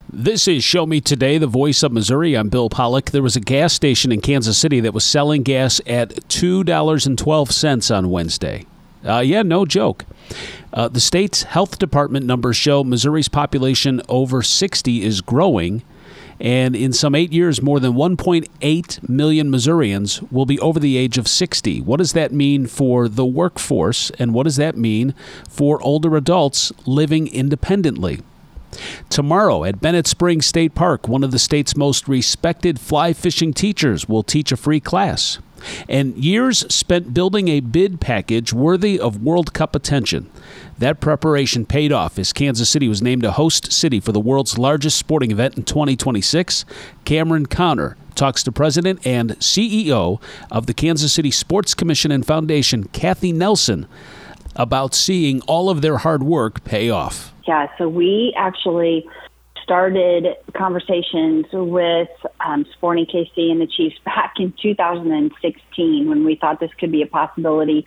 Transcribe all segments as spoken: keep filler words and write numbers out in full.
This is Show Me Today, the voice of Missouri. I'm Bill Pollock. There was a gas station in Kansas City that was selling gas at two dollars and twelve cents on Wednesday. Uh, yeah, no joke. Uh, the state's health department numbers show Missouri's population over sixty is growing, and in some eight years, more than one point eight million Missourians will be over the age of sixty. What does that mean for the workforce, and what does that mean for older adults living independently? Tomorrow at Bennett Springs State Park, one of the state's most respected fly fishing teachers will teach a free class. And years spent building a bid package worthy of World Cup attention. That preparation paid off as Kansas City was named a host city for the world's largest sporting event in twenty twenty-six. Cameron Connor talks to President and C E O of the Kansas City Sports Commission and Foundation, Kathy Nelson, about seeing all of their hard work pay off. Yeah, so we actually started conversations with um, Sporting K C and the Chiefs back in two thousand sixteen when we thought this could be a possibility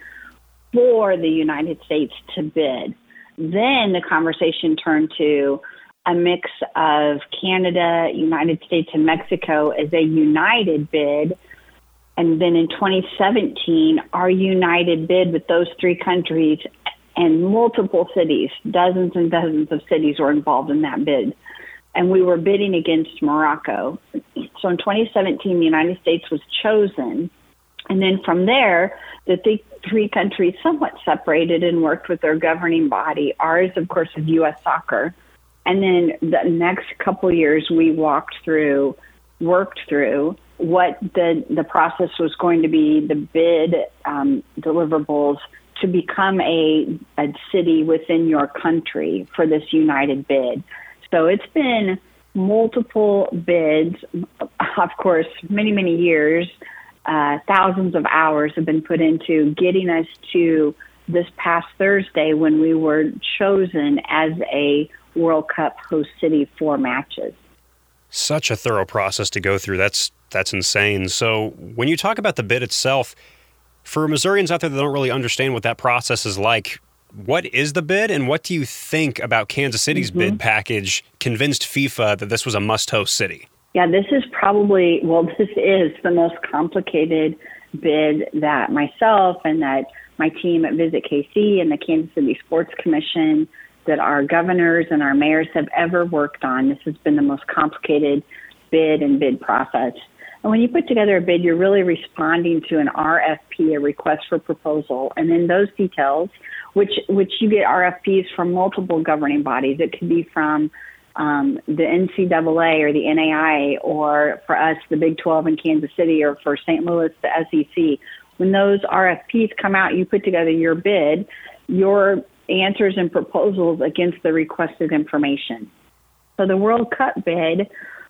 for the United States to bid. Then the conversation turned to a mix of Canada, United States, and Mexico as a united bid. And then in twenty seventeen, our united bid with those three countries and multiple cities, dozens and dozens of cities were involved in that bid. And we were bidding against Morocco. So in twenty seventeen, the United States was chosen. And then from there, the th- three countries somewhat separated and worked with their governing body. Ours, of course, is U S Soccer. And then the next couple years, we walked through, worked through what the, the process was going to be, the bid um, deliverables to become a, a city within your country for this united bid. So it's been multiple bids, of course, many, many years. Uh, thousands of hours have been put into getting us to this past Thursday when we were chosen as a World Cup host city for matches. Such a thorough process to go through. That's that's insane. So when you talk about the bid itself, for Missourians out there that don't really understand what that process is like, what is the bid, and what do you think about Kansas City's mm-hmm. bid package convinced FIFA that this was a must-host city? Yeah, this is probably, well, this is the most complicated bid that myself and that my team at Visit K C and the Kansas City Sports Commission, that our governors and our mayors have ever worked on. This has been the most complicated bid and bid process. And when you put together a bid, you're really responding to an R F P, a request for proposal. And in those details, which which you get R F Ps from multiple governing bodies. It could be from um, the N C double A or the N A I A, or for us, the Big twelve in Kansas City, or for Saint Louis, the S E C. When those R F Ps come out, you put together your bid, your answers and proposals against the requested information. So the World Cup bid,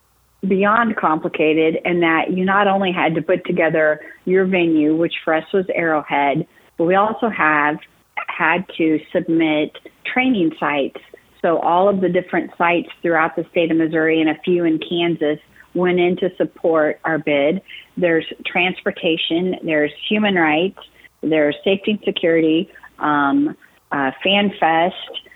beyond complicated, in that you not only had to put together your venue, which for us was Arrowhead, but we also have had to submit training sites. So all of the different sites throughout the state of Missouri and a few in Kansas went in to support our bid. There's transportation, there's human rights, there's safety and security, um, uh, Fan Fest,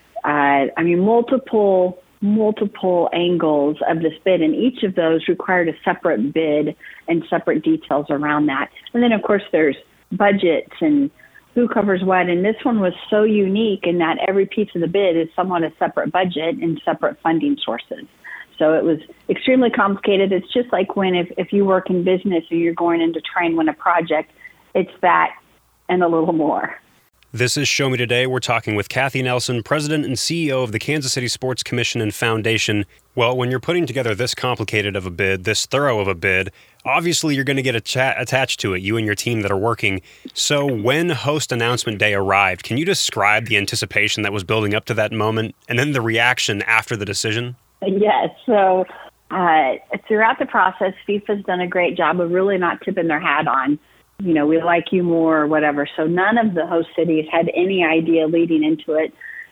uh, I mean, multiple multiple angles of this bid, and each of those required a separate bid and separate details around that. And then, of course, there's budgets and who covers what, and this one was so unique in that every piece of the bid is somewhat a separate budget and separate funding sources. So it was extremely complicated. It's just like when if, if you work in business and you're going in to try and win a project, it's that and a little more. This is Show Me Today. We're talking with Kathy Nelson, President and C E O of the Kansas City Sports Commission and Foundation. Well, when you're putting together this complicated of a bid, this thorough of a bid, obviously you're going to get a chat attached to it, you and your team that are working. So when host announcement day arrived, can you describe the anticipation that was building up to that moment and then the reaction after the decision? Yes. So uh, throughout the process, FIFA's done a great job of really not tipping their hat on, you know, we like you more or whatever. So none of the host cities had any idea leading into it.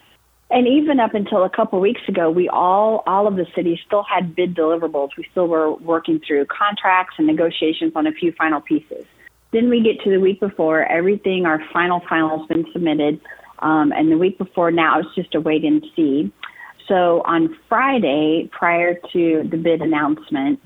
And even up until a couple of weeks ago, we all, all of the cities still had bid deliverables. We still were working through contracts and negotiations on a few final pieces. Then we get to the week before, everything, our final final has been submitted. Um, and the week before now, it's just a wait and see. So on Friday, prior to the bid announcement,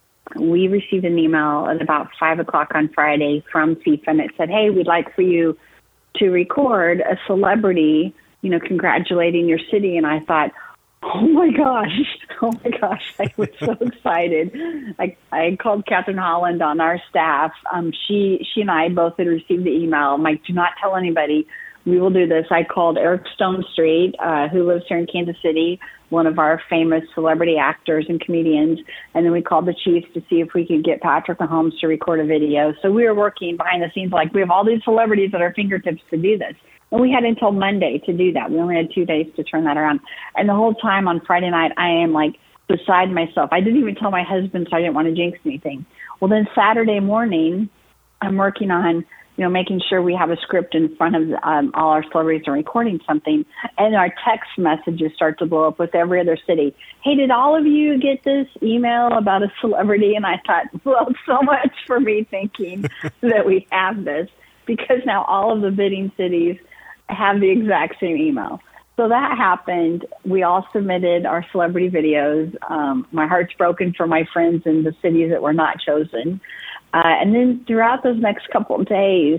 we received an email at about five o'clock on Friday from FIFA, and it said, hey, we'd like for you to record a celebrity, you know, congratulating your city. And I thought, oh my gosh, oh my gosh, I was so excited. I, I called Catherine Holland on our staff. Um, she, she and I both had received the email. I'm like, do not tell anybody. We will do this. I called Eric Stone Street, uh, who lives here in Kansas City, one of our famous celebrity actors and comedians. And then we called the Chiefs to see if we could get Patrick Mahomes to record a video. So we were working behind the scenes like we have all these celebrities at our fingertips to do this. And we had until Monday to do that. We only had two days to turn that around. And the whole time on Friday night, I am like beside myself. I didn't even tell my husband, so I didn't want to jinx anything. Well, then Saturday morning, I'm working on, you know, making sure we have a script in front of um, all our celebrities and recording something. And our text messages start to blow up with every other city. Hey, did all of you get this email about a celebrity? And I thought, well, so much for me thinking that we have this, because now all of the bidding cities have the exact same email. So that happened. We all submitted our celebrity videos. Um, my heart's broken for my friends in the cities that were not chosen. Uh, and then throughout those next couple of days,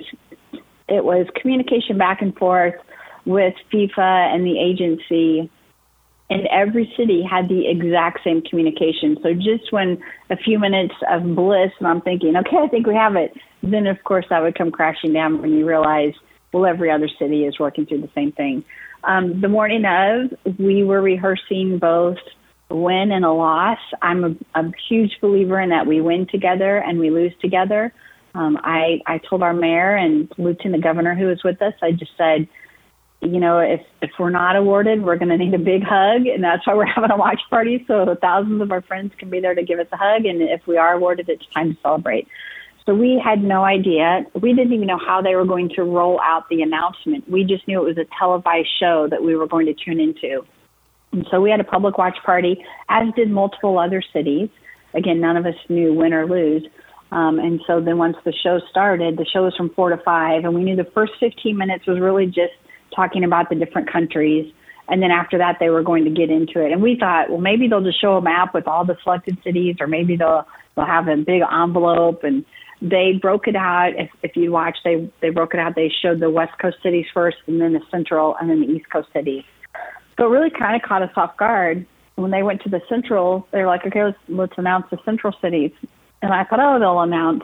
it was communication back and forth with FIFA and the agency, and every city had the exact same communication. So just when a few minutes of bliss, and I'm thinking, okay, I think we have it, then of course that would come crashing down when you realize, well, every other city is working through the same thing. Um, the morning of, we were rehearsing both a win and a loss. I'm a, a huge believer in that we win together and we lose together. Um, I, I told our mayor and lieutenant governor who was with us, I just said, you know, if, if we're not awarded, we're going to need a big hug, and that's why we're having a watch party, so thousands of our friends can be there to give us a hug, and if we are awarded, it's time to celebrate. So we had no idea. We didn't even know how they were going to roll out the announcement. We just knew it was a televised show that we were going to tune into. And so we had a public watch party, as did multiple other cities. Again, none of us knew win or lose. Um, and so then once the show started, the show was from four to five, and we knew the first fifteen minutes was really just talking about the different countries. And then after that, they were going to get into it. And we thought, well, maybe they'll just show a map with all the selected cities, or maybe they'll they'll have a big envelope. And they broke it out. If, if you watch, they, they broke it out. They showed the West Coast cities first, and then the Central, and then the East Coast cities. So it really kind of caught us off guard. When they went to the Central, they were like, okay, let's, let's announce the Central cities. And I thought, oh, they'll announce,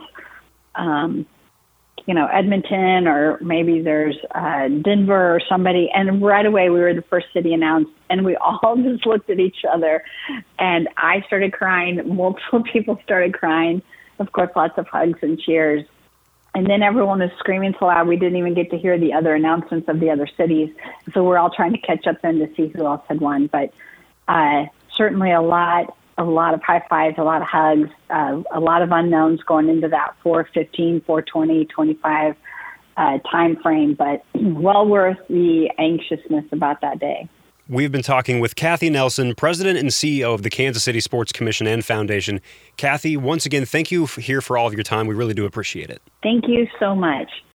um, you know, Edmonton, or maybe there's uh, Denver or somebody. And right away, we were the first city announced, and we all just looked at each other. And I started crying. Multiple people started crying. Of course, lots of hugs and cheers. And then everyone was screaming so loud, we didn't even get to hear the other announcements of the other cities. So we're all trying to catch up then to see who else had won. But uh, certainly a lot, a lot of high fives, a lot of hugs, uh, a lot of unknowns going into that four fifteen, four twenty, twenty-five uh, time frame, but well worth the anxiousness about that day. We've been talking with Kathy Nelson, President and C E O of the Kansas City Sports Commission and Foundation. Kathy, once again, thank you here for all of your time. We really do appreciate it. Thank you so much.